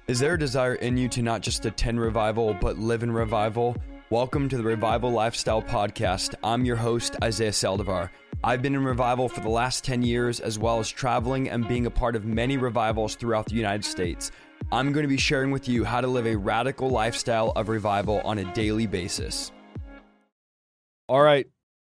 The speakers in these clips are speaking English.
Is there a desire in you to not just attend revival, but live in revival? Welcome to the Revival Lifestyle Podcast. I'm your host, Isaiah Saldivar. I've been in revival for the last 10 years, as well as traveling and being a part of many revivals throughout the United States. I'm going to be sharing with you how to live a radical lifestyle of revival on a daily basis. All right.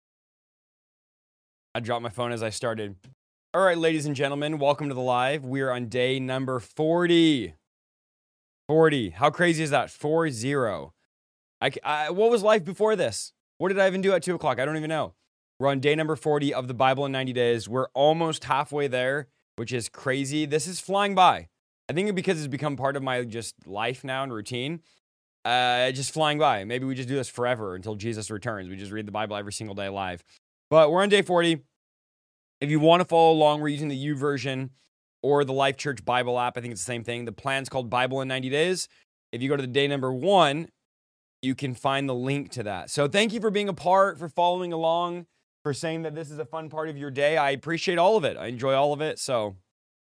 I dropped my phone as I started. All right, ladies and gentlemen, welcome to the live. We are on day number 40. 40. How crazy is that? 40. What was life before this? What did I even do at 2 o'clock? I don't even know. We're on day number 40 of the Bible in 90 days. We're almost halfway there, which is crazy. This is flying by. I think because it's become part of my just life now and routine. Just flying by. Maybe we just do this forever until Jesus returns. We just read the Bible every single day live. But we're on day 40. If you want to follow along, we're using the YouVersion or the Life Church Bible app. I think it's the same thing. The plan's called Bible in 90 days. If you go to the day number 1, you can find the link to that. So thank you for being a part, for following along, for saying that this is a fun part of your day. I appreciate all of it. I enjoy all of it. So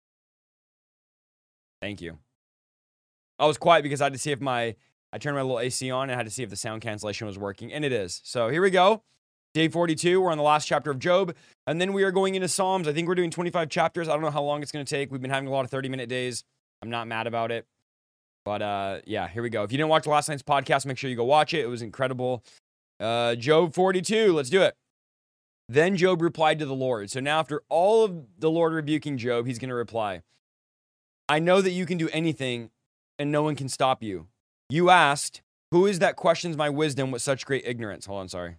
thank you. I was quiet because I had to see if I turned my little AC on and I had to see if the sound cancellation was working, and it is. So here we go. Day 42, we're on the last chapter of Job, and then we are going into Psalms. I think we're doing 25 chapters. I don't know how long it's going to take. We've been having a lot of 30-minute days. I'm not mad about it. But, yeah, here we go. If you didn't watch last night's podcast, make sure you go watch it. It was incredible. Job 42, let's do it. Then Job replied to the Lord. So now after all of the Lord rebuking Job, he's going to reply. I know that you can do anything, and no one can stop you. You asked, who is that questions my wisdom with such great ignorance? Hold on, sorry.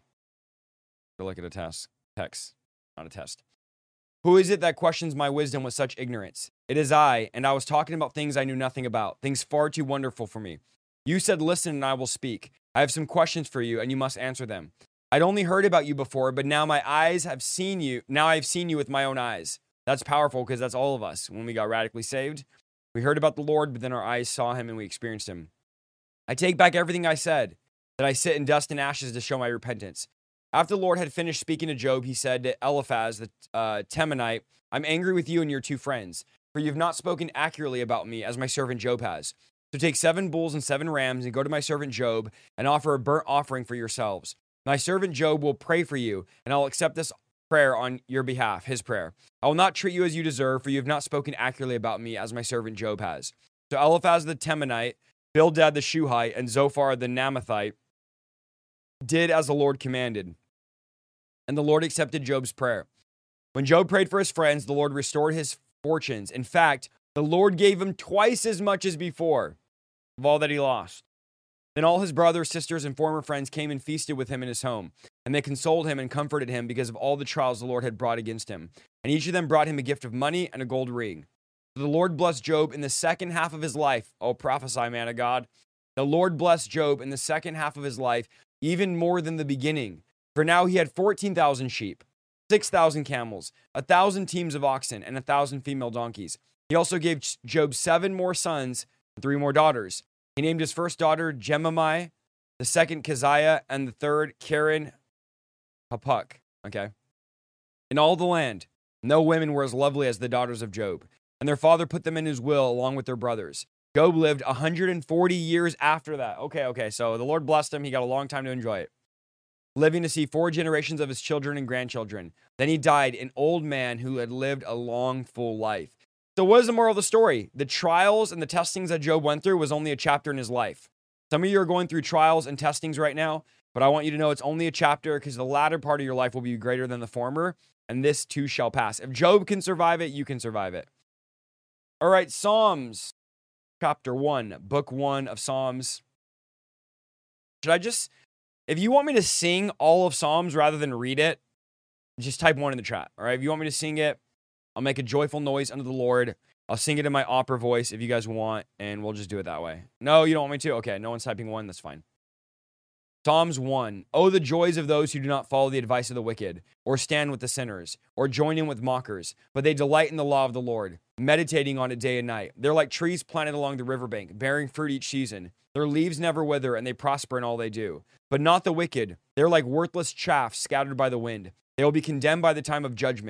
Look at a text, not a test. Who is it that questions my wisdom with such ignorance? It is I, and I was talking about things I knew nothing about, things far too wonderful for me. You said, listen, and I will speak. I have some questions for you, and you must answer them. I'd only heard about you before, but now my eyes have seen you. Now I've seen you with my own eyes. That's powerful because that's all of us. When we got radically saved, we heard about the Lord, but then our eyes saw him and we experienced him. I take back everything I said, that I sit in dust and ashes to show my repentance. After the Lord had finished speaking to Job, he said to Eliphaz the Temanite, I'm angry with you and your 2 friends, for you have not spoken accurately about me as my servant Job has. So take 7 bulls and 7 rams and go to my servant Job and offer a burnt offering for yourselves. My servant Job will pray for you, and I'll accept this prayer on your behalf, his prayer. I will not treat you as you deserve, for you have not spoken accurately about me as my servant Job has. So Eliphaz the Temanite, Bildad the Shuhite, and Zophar the Naamathite did as the Lord commanded. And the Lord accepted Job's prayer. When Job prayed for his friends, the Lord restored his fortunes. In fact, the Lord gave him twice as much as before of all that he lost. Then all his brothers, sisters, and former friends came and feasted with him in his home. And they consoled him and comforted him because of all the trials the Lord had brought against him. And each of them brought him a gift of money and a gold ring. So the Lord blessed Job in the second half of his life. Oh, prophesy, man of God. The Lord blessed Job in the second half of his life, even more than the beginning. For now he had 14,000 sheep, 6,000 camels, 1,000 teams of oxen, and 1,000 female donkeys. He also gave Job 7 more sons and 3 more daughters. He named his first daughter Jemimai, the second Keziah, and the third Karen Hapuk. Okay. In all the land, no women were as lovely as the daughters of Job, and their father put them in his will along with their brothers. Job lived 140 years after that. Okay. So the Lord blessed him. He got a long time to enjoy it, living to see 4 generations of his children and grandchildren. Then he died, an old man who had lived a long, full life. So what is the moral of the story? The trials and the testings that Job went through was only a chapter in his life. Some of you are going through trials and testings right now, but I want you to know it's only a chapter because the latter part of your life will be greater than the former, and this too shall pass. If Job can survive it, you can survive it. All right, Psalms, chapter 1, book 1 of Psalms. If you want me to sing all of Psalms rather than read it, just type 1 in the chat, all right? If you want me to sing it, I'll make a joyful noise unto the Lord. I'll sing it in my opera voice if you guys want, and we'll just do it that way. No, you don't want me to? Okay, no one's typing 1. That's fine. Psalms 1. Oh, the joys of those who do not follow the advice of the wicked, or stand with the sinners, or join in with mockers, but they delight in the law of the Lord, meditating on it day and night. They're like trees planted along the riverbank, bearing fruit each season. Their leaves never wither, and they prosper in all they do. But not the wicked. They're like worthless chaff scattered by the wind. They will be condemned by the time of judgment.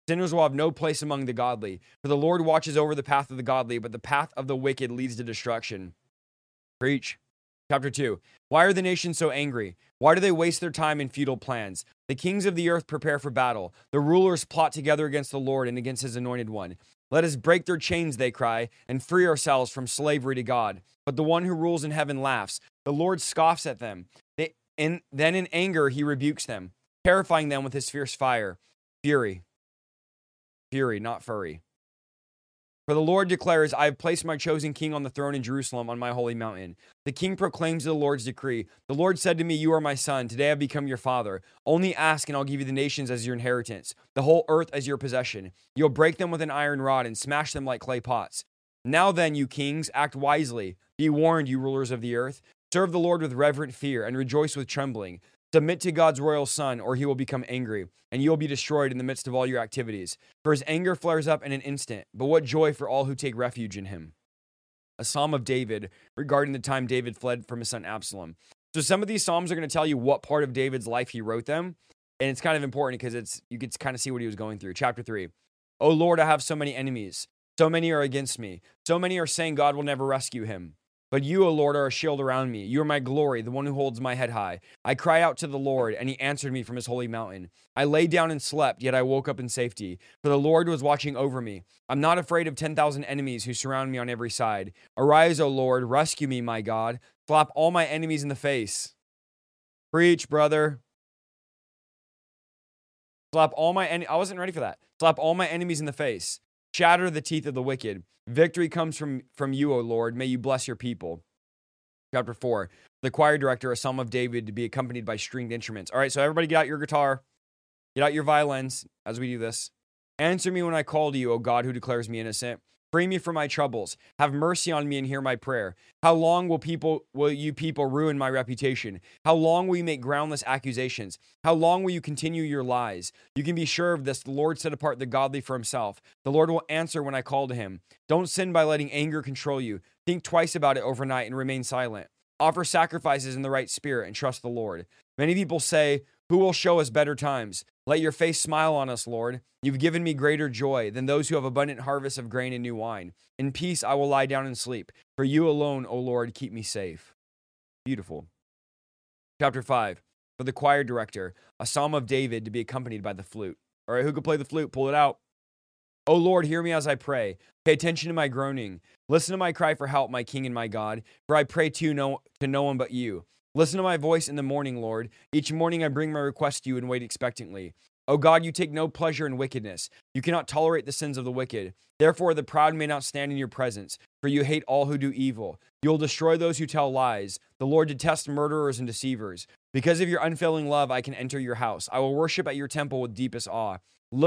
Sinners will have no place among the godly. For the Lord watches over the path of the godly, but the path of the wicked leads to destruction. Preach. Chapter 2. Why are the nations so angry? Why do they waste their time in futile plans? The kings of the earth prepare for battle. The rulers plot together against the Lord and against his anointed one. Let us break their chains, they cry, and free ourselves from slavery to God. But the one who rules in heaven laughs. The Lord scoffs at them. Then in anger he rebukes them, terrifying them with his fierce fire. Fury. Fury, not furry. For the Lord declares, I have placed my chosen king on the throne in Jerusalem on my holy mountain. The king proclaims the Lord's decree. The Lord said to me, you are my son. Today I have become your father. Only ask and I'll give you the nations as your inheritance, the whole earth as your possession. You'll break them with an iron rod and smash them like clay pots. Now then, you kings, act wisely. Be warned, you rulers of the earth. Serve the Lord with reverent fear and rejoice with trembling. Submit to God's royal son, or he will become angry, and you will be destroyed in the midst of all your activities. For his anger flares up in an instant, but what joy for all who take refuge in him. A psalm of David regarding the time David fled from his son Absalom. So some of these psalms are going to tell you what part of David's life he wrote them, and it's kind of important because you can kind of see what he was going through. Chapter 3. O Lord, I have so many enemies. So many are against me. So many are saying God will never rescue him. But you, O Lord, are a shield around me. You are my glory, the one who holds my head high. I cry out to the Lord, and he answered me from his holy mountain. I lay down and slept, yet I woke up in safety, for the Lord was watching over me. I'm not afraid of 10,000 enemies who surround me on every side. Arise, O Lord, rescue me, my God. Slap all my enemies in the face. Preach, brother. Slap all my I wasn't ready for that. Slap all my enemies in the face. Shatter the teeth of the wicked. Victory comes from you, O Lord. May you bless your people. Chapter 4. The choir director, a psalm of David, to be accompanied by stringed instruments. All right, so everybody get out your guitar. Get out your violins as we do this. Answer me when I call to you, O God, who declares me innocent. Free me from my troubles. Have mercy on me and hear my prayer. How long will you people ruin my reputation? How long will you make groundless accusations? How long will you continue your lies? You can be sure of this. The Lord set apart the godly for himself. The Lord will answer when I call to him. Don't sin by letting anger control you. Think twice about it overnight and remain silent. Offer sacrifices in the right spirit and trust the Lord. Many people say, who will show us better times? Let your face smile on us, Lord. You've given me greater joy than those who have abundant harvests of grain and new wine. In peace I will lie down and sleep. For you alone, O Lord, keep me safe. Beautiful. Chapter 5. For the choir director, a psalm of David to be accompanied by the flute. All right, who could play the flute? Pull it out. O Lord, hear me as I pray. Pay attention to my groaning. Listen to my cry for help, my King and my God. For I pray to no one but you. Listen to my voice in the morning, Lord. Each morning I bring my request to you and wait expectantly. O God, you take no pleasure in wickedness. You cannot tolerate the sins of the wicked. Therefore, the proud may not stand in your presence, for you hate all who do evil. You will destroy those who tell lies. The Lord detests murderers and deceivers. Because of your unfailing love, I can enter your house. I will worship at your temple with deepest awe.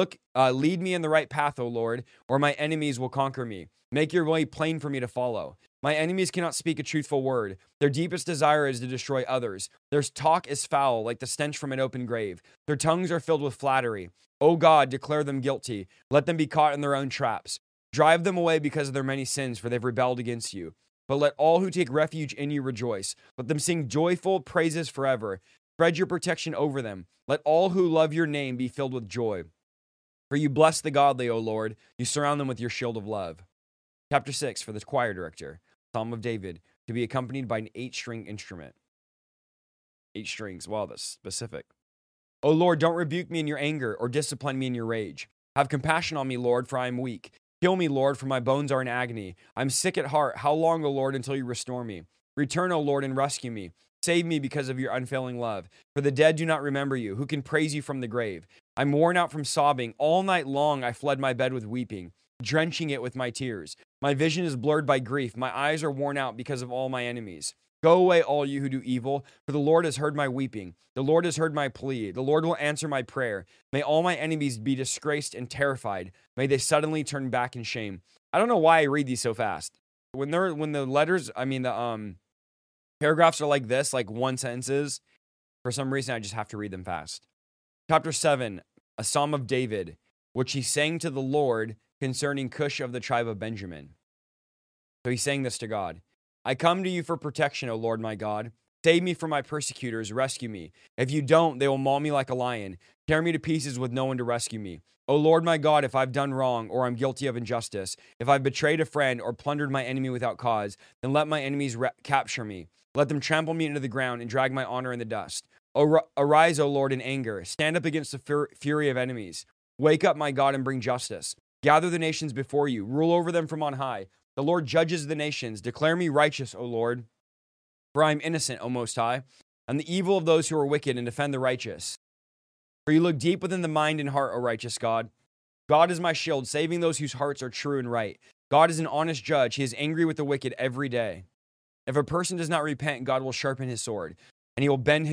Lead me in the right path, O Lord, or my enemies will conquer me. Make your way plain for me to follow. My enemies cannot speak a truthful word. Their deepest desire is to destroy others. Their talk is foul, like the stench from an open grave. Their tongues are filled with flattery. O God, declare them guilty. Let them be caught in their own traps. Drive them away because of their many sins, for they've rebelled against you. But let all who take refuge in you rejoice. Let them sing joyful praises forever. Spread your protection over them. Let all who love your name be filled with joy. For you bless the godly, O Lord. You surround them with your shield of love. Chapter 6, for the choir director, Psalm of David, to be accompanied by an 8-string instrument. 8 strings. Wow, that's specific. O Lord, don't rebuke me in your anger or discipline me in your rage. Have compassion on me, Lord, for I am weak. Heal me, Lord, for my bones are in agony. I'm sick at heart. How long, O Lord, until you restore me? Return, O Lord, and rescue me. Save me because of your unfailing love. For the dead do not remember you. Who can praise you from the grave? I'm worn out from sobbing. All night long I fled my bed with weeping, drenching it with my tears. My vision is blurred by grief. My eyes are worn out because of all my enemies. Go away, all you who do evil, for the Lord has heard my weeping. The Lord has heard my plea. The Lord will answer my prayer. May all my enemies be disgraced and terrified. May they suddenly turn back in shame. I don't know why I read these so fast. When the paragraphs are like this, like one sentences, for some reason I just have to read them fast. Chapter 7, a psalm of David, which he sang to the Lord concerning Cush of the tribe of Benjamin. So he's saying this to God. I come to you for protection, O Lord my God. Save me from my persecutors, rescue me. If you don't, they will maul me like a lion, tear me to pieces with no one to rescue me. O Lord my God, if I've done wrong or I'm guilty of injustice, if I've betrayed a friend or plundered my enemy without cause, then let my enemies capture me. Let them trample me into the ground and drag my honor in the dust. Arise, O Lord, in anger. Stand up against the fury of enemies. Wake up, my God, and bring justice. Gather the nations before you. Rule over them from on high. The Lord judges the nations. Declare me righteous, O Lord, for I am innocent, O Most High, and the evil of those who are wicked, and defend the righteous. For you look deep within the mind and heart, O righteous God. God is my shield, saving those whose hearts are true and right. God is an honest judge. He is angry with the wicked every day. If a person does not repent, God will sharpen his sword, and he will bend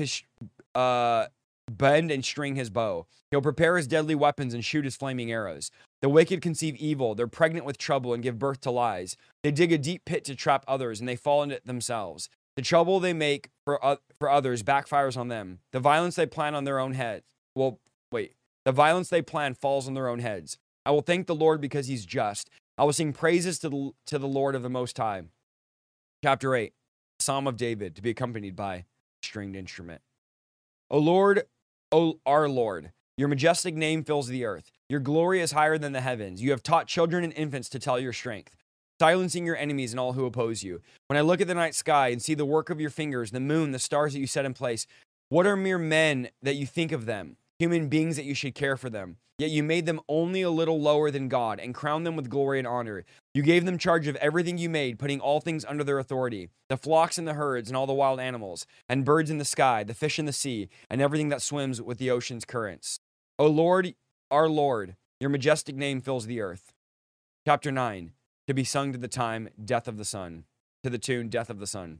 and string his bow. He'll prepare his deadly weapons and shoot his flaming arrows. The wicked conceive evil. They're pregnant with trouble and give birth to lies. They dig a deep pit to trap others, and they fall in it themselves. The trouble they make for others backfires on them. The violence they plan on their own heads. The violence they plan falls on their own heads. I will thank the Lord because he's just. I will sing praises to the Lord of the Most High. Chapter 8, Psalm of David, to be accompanied by stringed instrument. O Lord, O our Lord, your majestic name fills the earth. Your glory is higher than the heavens. You have taught children and infants to tell your strength, silencing your enemies and all who oppose you. When I look at the night sky and see the work of your fingers, the moon, the stars that you set in place, what are mere men that you think of them? Human beings that you should care for them. Yet you made them only a little lower than God and crowned them with glory and honor. You gave them charge of everything you made, putting all things under their authority, the flocks and the herds and all the wild animals, and birds in the sky, the fish in the sea, and everything that swims with the ocean's currents. O Lord, our Lord, your majestic name fills the earth. Chapter 9, to be sung to the time, Death of the Sun, to the tune, Death of the Sun.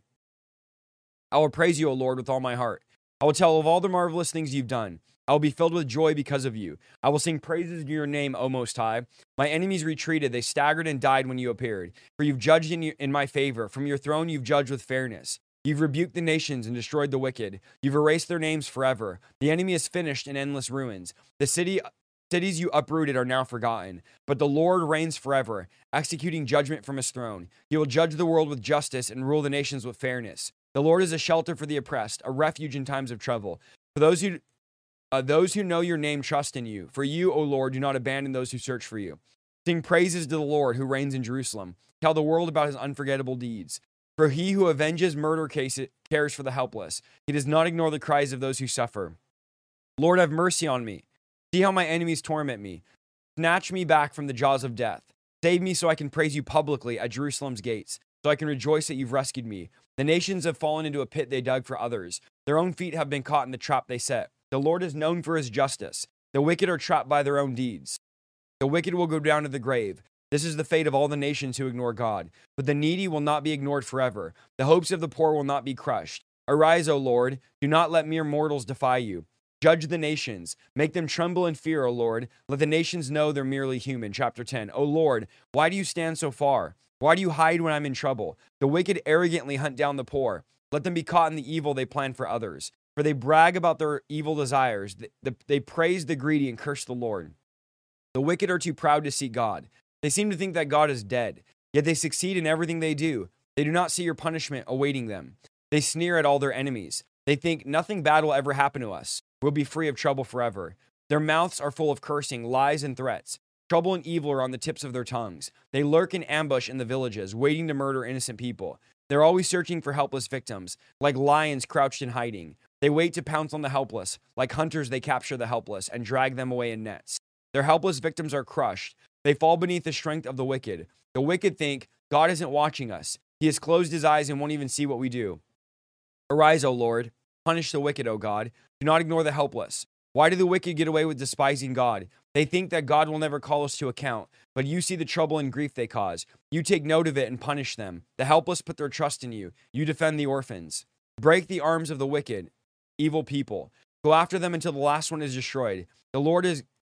I will praise you, O Lord, with all my heart. I will tell of all the marvelous things you've done. I will be filled with joy because of you. I will sing praises to your name, O Most High. My enemies retreated. They staggered and died when you appeared. For you've judged in my favor. From your throne you've judged with fairness. You've rebuked the nations and destroyed the wicked. You've erased their names forever. The enemy is finished in endless ruins. The cities you uprooted are now forgotten. But the Lord reigns forever, executing judgment from his throne. He will judge the world with justice and rule the nations with fairness. The Lord is a shelter for the oppressed, a refuge in times of trouble. For those who know your name trust in you. For you, O Lord, do not abandon those who search for you. Sing praises to the Lord who reigns in Jerusalem. Tell the world about his unforgettable deeds. For he who avenges murder cases cares for the helpless. He does not ignore the cries of those who suffer. Lord, have mercy on me. See how my enemies torment me. Snatch me back from the jaws of death. Save me so I can praise you publicly at Jerusalem's gates, so I can rejoice that you've rescued me. The nations have fallen into a pit they dug for others. Their own feet have been caught in the trap they set. The Lord is known for his justice. The wicked are trapped by their own deeds. The wicked will go down to the grave. This is the fate of all the nations who ignore God. But the needy will not be ignored forever. The hopes of the poor will not be crushed. Arise, O Lord. Do not let mere mortals defy you. Judge the nations. Make them tremble in fear, O Lord. Let the nations know they're merely human. Chapter 10. O Lord, why do you stand so far? Why do you hide when I'm in trouble? The wicked arrogantly hunt down the poor. Let them be caught in the evil they plan for others. For they brag about their evil desires. They praise the greedy and curse the Lord. The wicked are too proud to seek God. They seem to think that God is dead. Yet they succeed in everything they do. They do not see your punishment awaiting them. They sneer at all their enemies. They think nothing bad will ever happen to us. We'll be free of trouble forever. Their mouths are full of cursing, lies, and threats. Trouble and evil are on the tips of their tongues. They lurk in ambush in the villages, waiting to murder innocent people. They're always searching for helpless victims, like lions crouched in hiding. They wait to pounce on the helpless. Like hunters, they capture the helpless and drag them away in nets. Their helpless victims are crushed. They fall beneath the strength of the wicked. The wicked think, God isn't watching us. He has closed his eyes and won't even see what we do. Arise, O Lord. Punish the wicked, O God. Do not ignore the helpless. Why do the wicked get away with despising God? They think that God will never call us to account, but you see the trouble and grief they cause. You take note of it and punish them. The helpless put their trust in you. You defend the orphans. Break the arms of the wicked, evil people. Go after them until the last one is destroyed. The Lord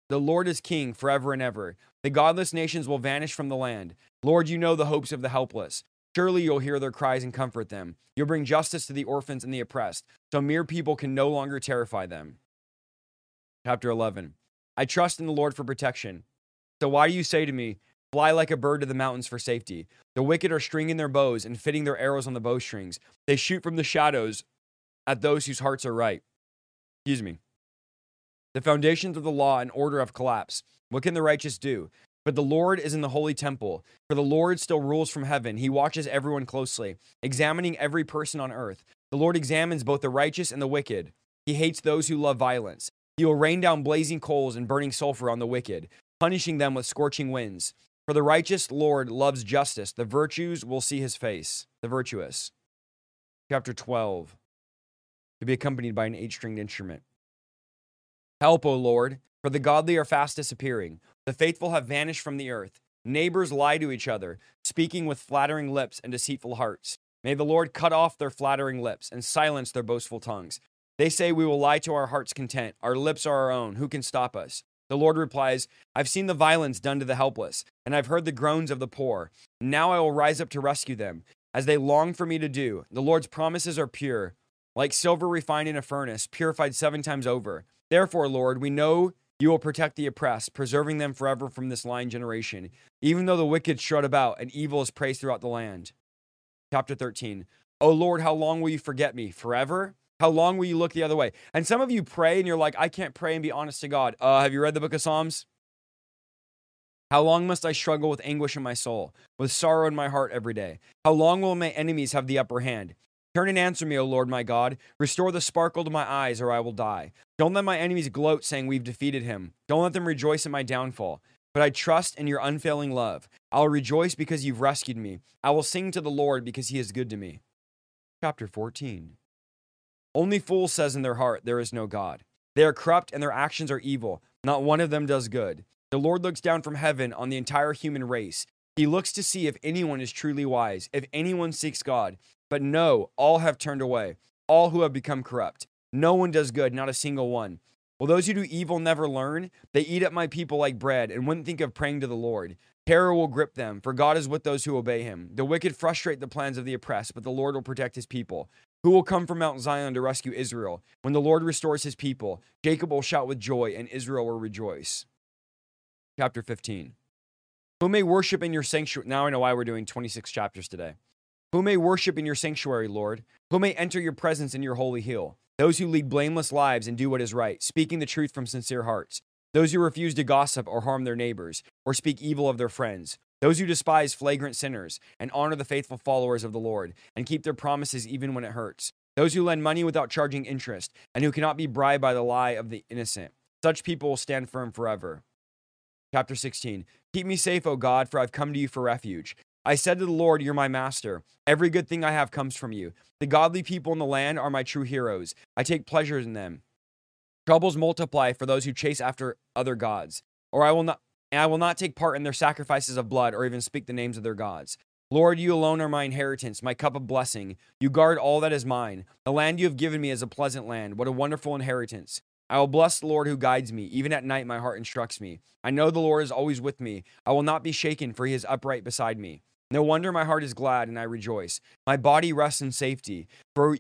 is king forever and ever. The godless nations will vanish from the land. Lord, you know the hopes of the helpless. Surely you'll hear their cries and comfort them. You'll bring justice to the orphans and the oppressed, so mere people can no longer terrify them. Chapter 11. I trust in the Lord for protection. So why do you say to me, fly like a bird to the mountains for safety? The wicked are stringing their bows and fitting their arrows on the bowstrings. They shoot from the shadows at those whose hearts are right. Excuse me. The foundations of the law and order have collapsed. What can the righteous do? But the Lord is in the holy temple. For the Lord still rules from heaven. He watches everyone closely, examining every person on earth. The Lord examines both the righteous and the wicked. He hates those who love violence. He will rain down blazing coals and burning sulfur on the wicked, punishing them with scorching winds. For the righteous Lord loves justice. The virtues will see his face. The virtuous. Chapter 12. To be accompanied by an 8-stringed instrument. Help, O Lord, for the godly are fast disappearing. The faithful have vanished from the earth. Neighbors lie to each other, speaking with flattering lips and deceitful hearts. May the Lord cut off their flattering lips and silence their boastful tongues. They say, we will lie to our heart's content. Our lips are our own. Who can stop us? The Lord replies, I've seen the violence done to the helpless, and I've heard the groans of the poor. Now I will rise up to rescue them, as they long for me to do. The Lord's promises are pure, like silver refined in a furnace, purified 7 times over. Therefore, Lord, we know you will protect the oppressed, preserving them forever from this lying generation, even though the wicked strut about and evil is praised throughout the land. Chapter 13. O Lord, how long will you forget me? Forever? How long will you look the other way? And some of you pray and you're like, I can't pray and be honest to God. Have you read the book of Psalms? How long must I struggle with anguish in my soul, with sorrow in my heart every day? How long will my enemies have the upper hand? Turn and answer me, O Lord my God. Restore the sparkle to my eyes, or I will die. Don't let my enemies gloat, saying we've defeated him. Don't let them rejoice in my downfall. But I trust in your unfailing love. I'll rejoice because you've rescued me. I will sing to the Lord because he is good to me. Chapter 14. Only fools says in their heart, there is no God. They are corrupt and their actions are evil. Not one of them does good. The Lord looks down from heaven on the entire human race. He looks to see if anyone is truly wise, if anyone seeks God. But no, all have turned away, all who have become corrupt. No one does good, not a single one. Will those who do evil never learn? They eat up my people like bread and wouldn't think of praying to the Lord. Terror will grip them, for God is with those who obey him. The wicked frustrate the plans of the oppressed, but the Lord will protect his people. Who will come from Mount Zion to rescue Israel? When the Lord restores his people, Jacob will shout with joy and Israel will rejoice. Chapter 15. Who may worship in your sanctuary? Now I know why we're doing 26 chapters today. Who may worship in your sanctuary, Lord? Who may enter your presence in your holy hill? Those who lead blameless lives and do what is right, speaking the truth from sincere hearts. Those who refuse to gossip or harm their neighbors, or speak evil of their friends. Those who despise flagrant sinners and honor the faithful followers of the Lord and keep their promises even when it hurts. Those who lend money without charging interest and who cannot be bribed by the lie of the innocent. Such people will stand firm forever. Chapter 16. Keep me safe, O God, for I've come to you for refuge. I said to the Lord, you're my master. Every good thing I have comes from you. The godly people in the land are my true heroes. I take pleasure in them. Troubles multiply for those who chase after other gods, I will not take part in their sacrifices of blood or even speak the names of their gods. Lord, you alone are my inheritance, my cup of blessing. You guard all that is mine. The land you have given me is a pleasant land. What a wonderful inheritance. I will bless the Lord who guides me. Even at night, my heart instructs me. I know the Lord is always with me. I will not be shaken, for he is upright beside me. No wonder my heart is glad and I rejoice. My body rests in safety. For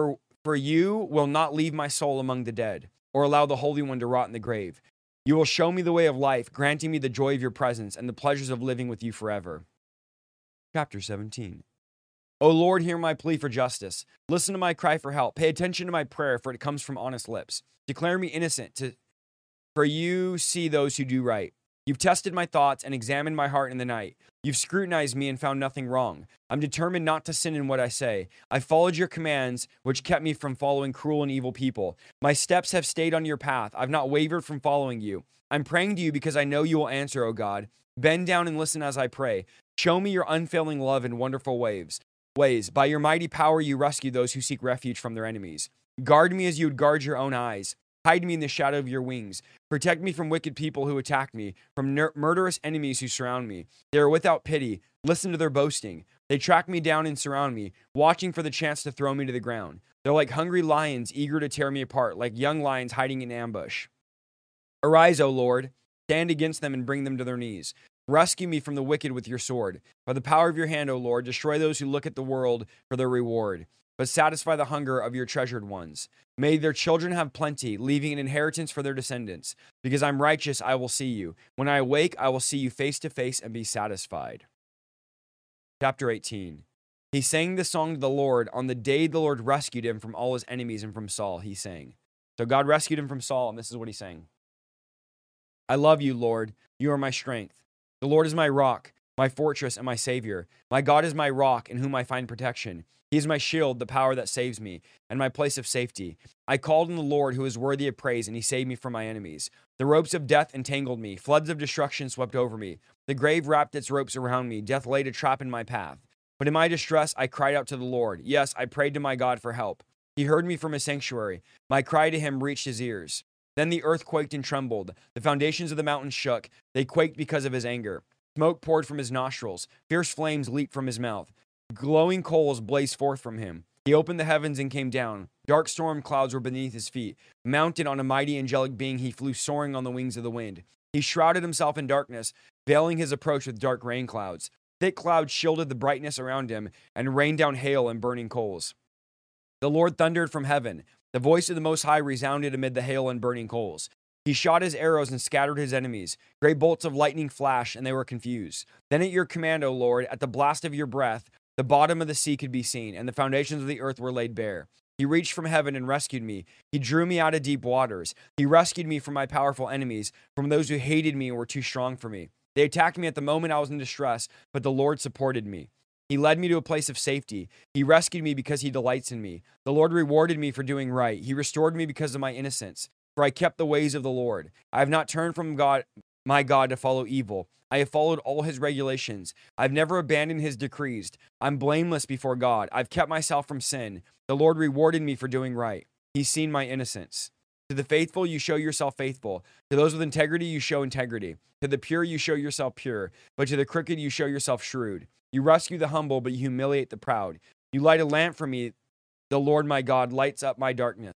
you will not leave my soul among the dead, or allow the Holy One to rot in the grave. You will show me the way of life, granting me the joy of your presence and the pleasures of living with you forever. Chapter 17. O Lord, hear my plea for justice. Listen to my cry for help. Pay attention to my prayer, for it comes from honest lips. Declare me innocent, for you see those who do right. You've tested my thoughts and examined my heart in the night. You've scrutinized me and found nothing wrong. I'm determined not to sin in what I say. I followed your commands, which kept me from following cruel and evil people. My steps have stayed on your path. I've not wavered from following you. I'm praying to you because I know you will answer, O God. Bend down and listen as I pray. Show me your unfailing love in wonderful ways. By your mighty power, you rescue those who seek refuge from their enemies. Guard me as you would guard your own eyes. Hide me in the shadow of your wings. Protect me from wicked people who attack me, from murderous enemies who surround me. They are without pity. Listen to their boasting. They track me down and surround me, watching for the chance to throw me to the ground. They're like hungry lions, eager to tear me apart, like young lions hiding in ambush. Arise, O Lord. Stand against them and bring them to their knees. Rescue me from the wicked with your sword. By the power of your hand, O Lord, destroy those who look at the world for their reward, but satisfy the hunger of your treasured ones. May their children have plenty, leaving an inheritance for their descendants. Because I'm righteous, I will see you. When I awake, I will see you face to face and be satisfied. Chapter 18. He sang this song to the Lord on the day the Lord rescued him from all his enemies and from Saul, he sang. So God rescued him from Saul, and this is what he sang. I love you, Lord. You are my strength. The Lord is my rock, my fortress, and my savior. My God is my rock in whom I find protection. He is my shield, the power that saves me, and my place of safety. I called on the Lord who is worthy of praise, and he saved me from my enemies. The ropes of death entangled me. Floods of destruction swept over me. The grave wrapped its ropes around me. Death laid a trap in my path. But in my distress, I cried out to the Lord. Yes, I prayed to my God for help. He heard me from his sanctuary. My cry to him reached his ears. Then the earth quaked and trembled. The foundations of the mountains shook. They quaked because of his anger. Smoke poured from his nostrils. Fierce flames leaped from his mouth. Glowing coals blazed forth from him. He opened the heavens and came down. Dark storm clouds were beneath his feet. Mounted on a mighty angelic being, he flew soaring on the wings of the wind. He shrouded himself in darkness, veiling his approach with dark rain clouds. Thick clouds shielded the brightness around him and rained down hail and burning coals. The Lord thundered from heaven. The voice of the Most High resounded amid the hail and burning coals. He shot his arrows and scattered his enemies. Great bolts of lightning flashed, and they were confused. Then at your command, O Lord, at the blast of your breath, the bottom of the sea could be seen, and the foundations of the earth were laid bare. He reached from heaven and rescued me. He drew me out of deep waters. He rescued me from my powerful enemies, from those who hated me and were too strong for me. They attacked me at the moment I was in distress, but the Lord supported me. He led me to a place of safety. He rescued me because he delights in me. The Lord rewarded me for doing right. He restored me because of my innocence. For I kept the ways of the Lord. I have not turned from my God to follow evil. I have followed all his regulations. I've never abandoned his decrees. I'm blameless before God. I've kept myself from sin. The Lord rewarded me for doing right. He's seen my innocence. To the faithful, you show yourself faithful. To those with integrity, you show integrity. To the pure, you show yourself pure. But to the crooked, you show yourself shrewd. You rescue the humble, but you humiliate the proud. You light a lamp for me. The Lord my God lights up my darkness.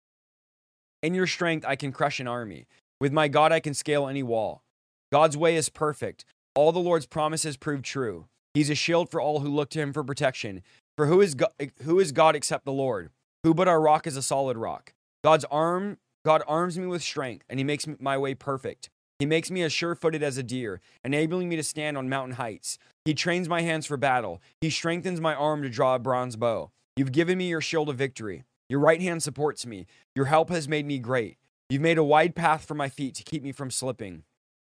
In your strength, I can crush an army. With my God, I can scale any wall. God's way is perfect. All the Lord's promises prove true. He's a shield for all who look to him for protection. For who is God except the Lord? Who but our rock is a solid rock? God arms me with strength, and he makes my way perfect. He makes me as sure-footed as a deer, enabling me to stand on mountain heights. He trains my hands for battle. He strengthens my arm to draw a bronze bow. You've given me your shield of victory. Your right hand supports me. Your help has made me great. You've made a wide path for my feet to keep me from slipping.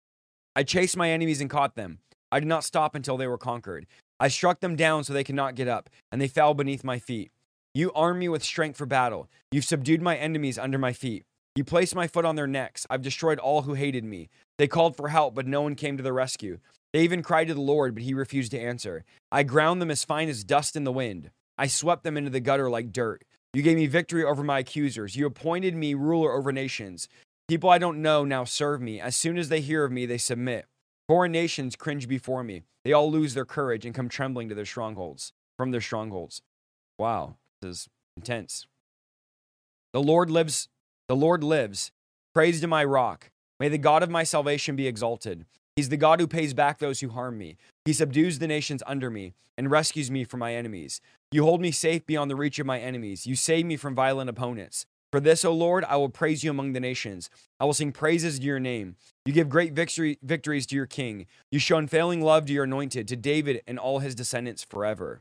I chased my enemies and caught them. I did not stop until they were conquered. I struck them down so they could not get up, and they fell beneath my feet. You armed me with strength for battle. You've subdued my enemies under my feet. You placed my foot on their necks. I've destroyed all who hated me. They called for help, but no one came to their rescue. They even cried to the Lord, but he refused to answer. I ground them as fine as dust in the wind. I swept them into the gutter like dirt. You gave me victory over my accusers. You appointed me ruler over nations. People I don't know now serve me. As soon as they hear of me, they submit. Foreign nations cringe before me. They all lose their courage and come trembling to their strongholds, from their strongholds. Wow, this is intense. The Lord lives. The Lord lives. Praise to my rock. May the God of my salvation be exalted. He's the God who pays back those who harm me. He subdues the nations under me and rescues me from my enemies. You hold me safe beyond the reach of my enemies. You save me from violent opponents. For this, O Lord, I will praise you among the nations. I will sing praises to your name. You give great victories to your king. You show unfailing love to your anointed, to David and all his descendants forever.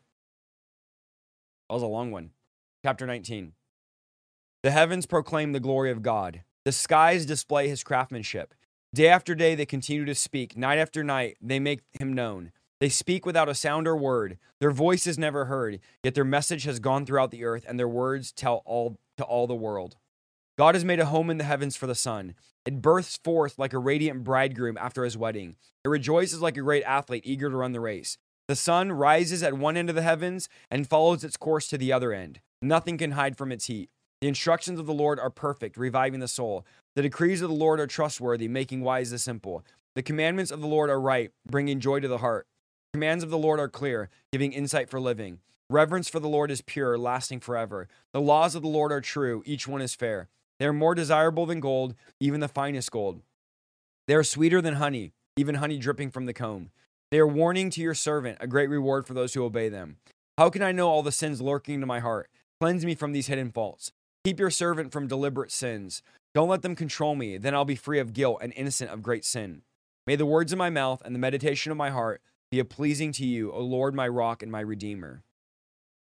That was a long one. Chapter 19. The heavens proclaim the glory of God. The skies display his craftsmanship. Day after day they continue to speak. Night after night they make him known. They speak without a sound or word. Their voice is never heard, yet their message has gone throughout the earth, and their words tell to all the world. God has made a home in the heavens for the sun. It bursts forth like a radiant bridegroom after his wedding. It rejoices like a great athlete eager to run the race. The sun rises at one end of the heavens and follows its course to the other end. Nothing can hide from its heat. The instructions of the Lord are perfect, reviving the soul. The decrees of the Lord are trustworthy, making wise the simple. The commandments of the Lord are right, bringing joy to the heart. The commands of the Lord are clear, giving insight for living. Reverence for the Lord is pure, lasting forever. The laws of the Lord are true, each one is fair. They are more desirable than gold, even the finest gold. They are sweeter than honey, even honey dripping from the comb. They are warning to your servant, a great reward for those who obey them. How can I know all the sins lurking in my heart? Cleanse me from these hidden faults. Keep your servant from deliberate sins. Don't let them control me, then I'll be free of guilt and innocent of great sin. May the words of my mouth and the meditation of my heart be pleasing to you, O Lord, my rock and my redeemer.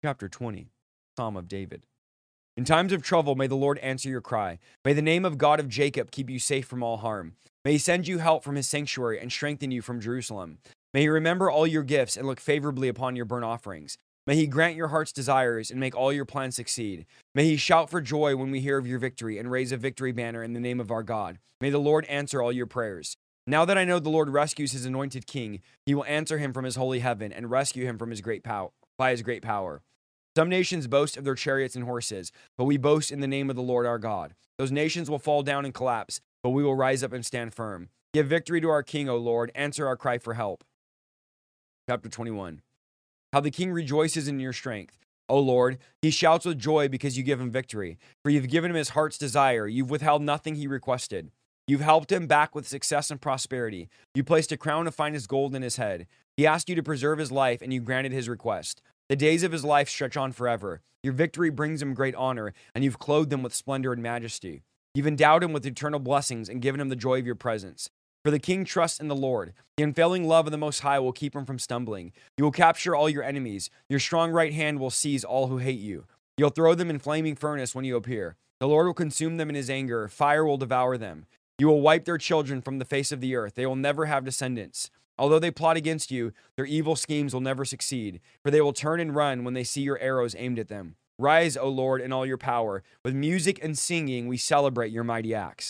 Chapter 20, Psalm of David. In times of trouble, may the Lord answer your cry. May the name of God of Jacob keep you safe from all harm. May he send you help from his sanctuary and strengthen you from Jerusalem. May he remember all your gifts and look favorably upon your burnt offerings. May he grant your heart's desires and make all your plans succeed. May he shout for joy when we hear of your victory and raise a victory banner in the name of our God. May the Lord answer all your prayers. Now that I know the Lord rescues his anointed king, he will answer him from his holy heaven and rescue him from his great power by his great power. Some nations boast of their chariots and horses, but we boast in the name of the Lord our God. Those nations will fall down and collapse, but we will rise up and stand firm. Give victory to our king, O Lord. Answer our cry for help. Chapter 21. How the king rejoices in your strength. O Lord, he shouts with joy because you give him victory. For you've given him his heart's desire. You've withheld nothing he requested. You've helped him back with success and prosperity. You placed a crown of finest gold in his head. He asked you to preserve his life, and you granted his request. The days of his life stretch on forever. Your victory brings him great honor, and you've clothed him with splendor and majesty. You've endowed him with eternal blessings and given him the joy of your presence. For the king trusts in the Lord. The unfailing love of the Most High will keep him from stumbling. You will capture all your enemies. Your strong right hand will seize all who hate you. You'll throw them in flaming furnace when you appear. The Lord will consume them in his anger. Fire will devour them. You will wipe their children from the face of the earth. They will never have descendants. Although they plot against you, their evil schemes will never succeed, for they will turn and run when they see your arrows aimed at them. Rise, O Lord, in all your power. With music and singing, we celebrate your mighty acts.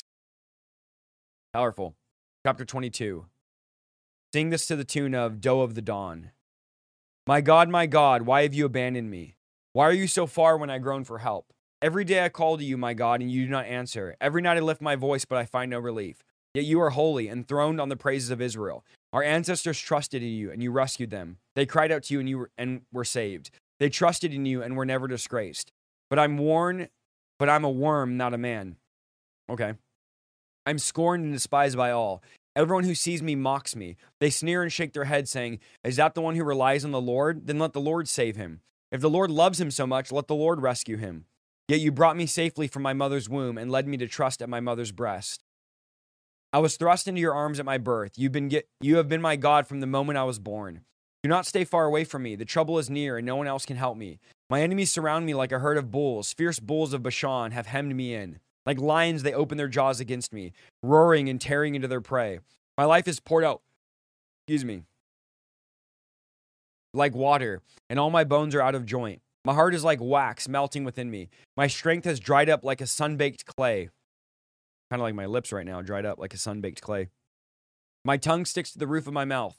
Powerful. Chapter 22. Sing this to the tune of Doe of the Dawn. My God, why have you abandoned me? Why are you so far when I groan for help? Every day I call to you, my God, and you do not answer. Every night I lift my voice, but I find no relief. Yet you are holy, enthroned on the praises of Israel. Our ancestors trusted in you, and you rescued them. They cried out to you, and were saved. They trusted in you, and were never disgraced. But I'm a worm, not a man. Okay. I'm scorned and despised by all. Everyone who sees me mocks me. They sneer and shake their heads, saying, Is that the one who relies on the Lord? Then let the Lord save him. If the Lord loves him so much, let the Lord rescue him. Yet you brought me safely from my mother's womb and led me to trust at my mother's breast. I was thrust into your arms at my birth. You have been my God from the moment I was born. Do not stay far away from me. The trouble is near, and no one else can help me. My enemies surround me like a herd of bulls. Fierce bulls of Bashan have hemmed me in. Like lions, they open their jaws against me, roaring and tearing into their prey. My life is poured out, like water, and all my bones are out of joint. My heart is like wax melting within me. My strength has dried up like a sun-baked clay. Kind of like my lips right now, dried up like a sun-baked clay. My tongue sticks to the roof of my mouth.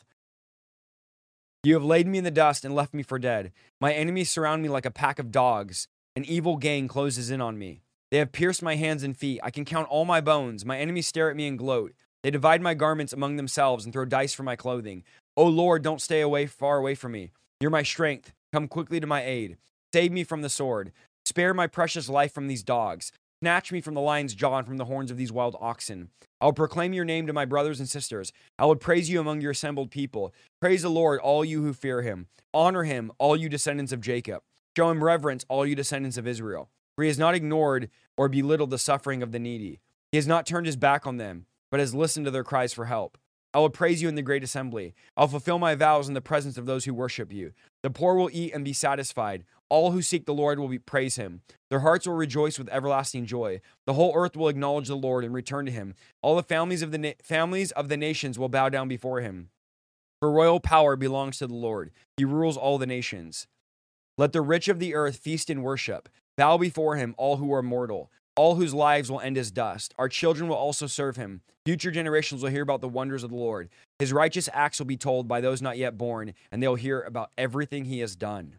You have laid me in the dust and left me for dead. My enemies surround me like a pack of dogs. An evil gang closes in on me. They have pierced my hands and feet. I can count all my bones. My enemies stare at me and gloat. They divide my garments among themselves and throw dice for my clothing. O Lord, don't stay far away from me. You're my strength. Come quickly to my aid. Save me from the sword. Spare my precious life from these dogs. Snatch me from the lion's jaw and from the horns of these wild oxen. I will proclaim your name to my brothers and sisters. I will praise you among your assembled people. Praise the Lord, all you who fear him. Honor him, all you descendants of Jacob. Show him reverence, all you descendants of Israel. For he has not ignored or belittled the suffering of the needy. He has not turned his back on them, but has listened to their cries for help. I will praise you in the great assembly. I'll fulfill my vows in the presence of those who worship you. The poor will eat and be satisfied. All who seek the Lord will praise him. Their hearts will rejoice with everlasting joy. The whole earth will acknowledge the Lord and return to him. All the families of the nations will bow down before him. For royal power belongs to the Lord. He rules all the nations. Let the rich of the earth feast in worship. Bow before him, all who are mortal. All whose lives will end as dust. Our children will also serve him. Future generations will hear about the wonders of the Lord. His righteous acts will be told by those not yet born, and they'll hear about everything he has done.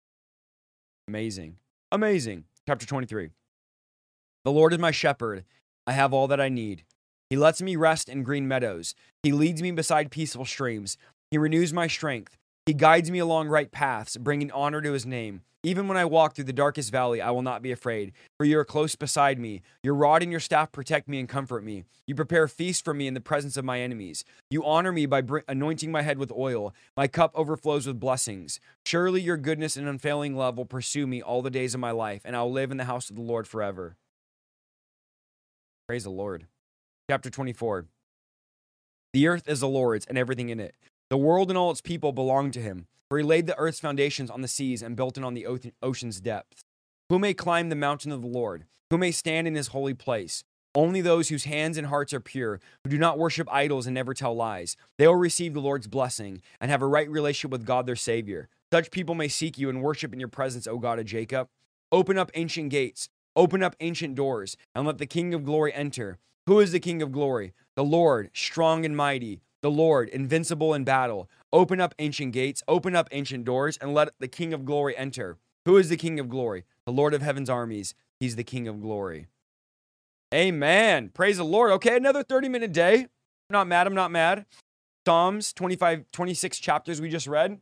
Amazing. Amazing. Chapter 23. The Lord is my shepherd. I have all that I need. He lets me rest in green meadows. He leads me beside peaceful streams. He renews my strength. He guides me along right paths, bringing honor to his name. Even when I walk through the darkest valley, I will not be afraid, for you are close beside me. Your rod and your staff protect me and comfort me. You prepare a feast for me in the presence of my enemies. You honor me by anointing my head with oil. My cup overflows with blessings. Surely your goodness and unfailing love will pursue me all the days of my life, and I will live in the house of the Lord forever. Praise the Lord. Chapter 24. The earth is the Lord's and everything in it. The world and all its people belong to him. For he laid the earth's foundations on the seas and built it on the ocean's depths. Who may climb the mountain of the Lord? Who may stand in his holy place? Only those whose hands and hearts are pure, who do not worship idols and never tell lies. They will receive the Lord's blessing and have a right relationship with God their Savior. Such people may seek you and worship in your presence, O God of Jacob. Open up ancient gates, open up ancient doors, and let the King of glory enter. Who is the King of glory? The Lord, strong and mighty. The Lord, invincible in battle. Open up ancient gates, open up ancient doors, and let the King of glory enter. Who is the King of glory? The Lord of heaven's armies. He's the King of glory. Amen. Praise the Lord. Okay, another 30-minute day. I'm not mad. I'm not mad. Psalms 26 chapters we just read.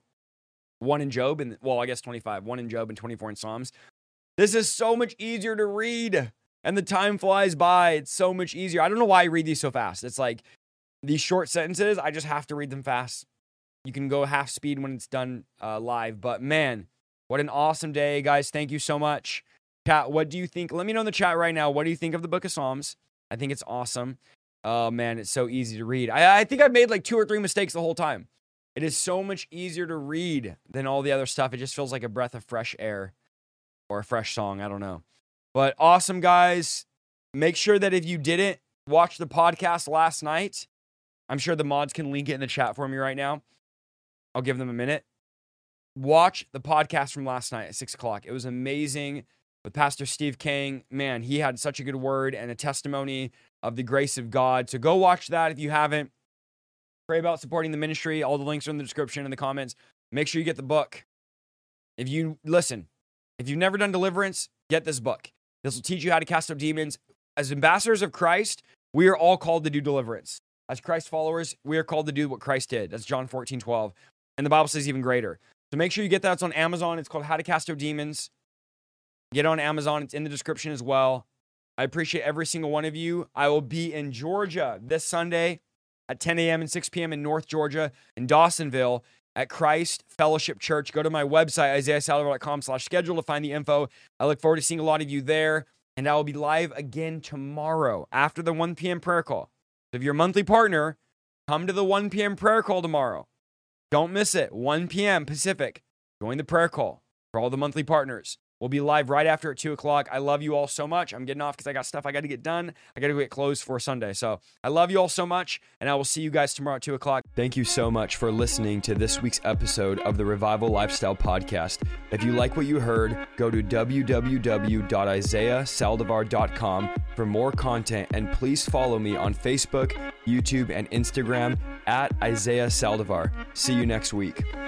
1 in Job, and well, I guess 25. 1 in Job and 24 in Psalms. This is so much easier to read, and the time flies by. It's so much easier. I don't know why I read these so fast. It's like these short sentences, I just have to read them fast. You can go half speed when it's done live, but man, what an awesome day, guys. Thank you so much. Chat, what do you think? Let me know in the chat right now. What do you think of the book of Psalms? I think it's awesome. Oh, man, it's so easy to read. I think I've made like 2 or 3 mistakes the whole time. It is so much easier to read than all the other stuff. It just feels like a breath of fresh air or a fresh song. I don't know. But awesome, guys. Make sure that if you didn't watch the podcast last night, I'm sure the mods can link it in the chat for me right now. I'll give them a minute. Watch the podcast from last night at 6 o'clock. It was amazing. With Pastor Steve Kang, man, he had such a good word and a testimony of the grace of God. So go watch that if you haven't. Pray about supporting the ministry. All the links are in the description and the comments. Make sure you get the book. If you've never done deliverance, get this book. This will teach you how to cast out demons. As ambassadors of Christ, we are all called to do deliverance. As Christ followers, we are called to do what Christ did. That's John 14:12. And the Bible says even greater. So make sure you get that. It's on Amazon. It's called How to Cast Out Demons. Get it on Amazon. It's in the description as well. I appreciate every single one of you. I will be in Georgia this Sunday at 10 a.m. and 6 p.m. in North Georgia in Dawsonville at Christ Fellowship Church. Go to my website, isaiahsaldivar.com/schedule to find the info. I look forward to seeing a lot of you there. And I will be live again tomorrow after the 1 p.m. prayer call. So if you're a monthly partner, come to the 1 p.m. prayer call tomorrow. Don't miss it. 1 p.m. Pacific. Join the prayer call for all the monthly partners. We'll be live right after at 2 o'clock. I love you all so much. I'm getting off because I got stuff I got to get done. I got to get clothes for Sunday. So I love you all so much, and I will see you guys tomorrow at 2 o'clock. Thank you so much for listening to this week's episode of the Revival Lifestyle Podcast. If you like what you heard, go to www.isaiahsaldivar.com for more content, and please follow me on Facebook, YouTube, and Instagram at Isaiah Saldivar. See you next week.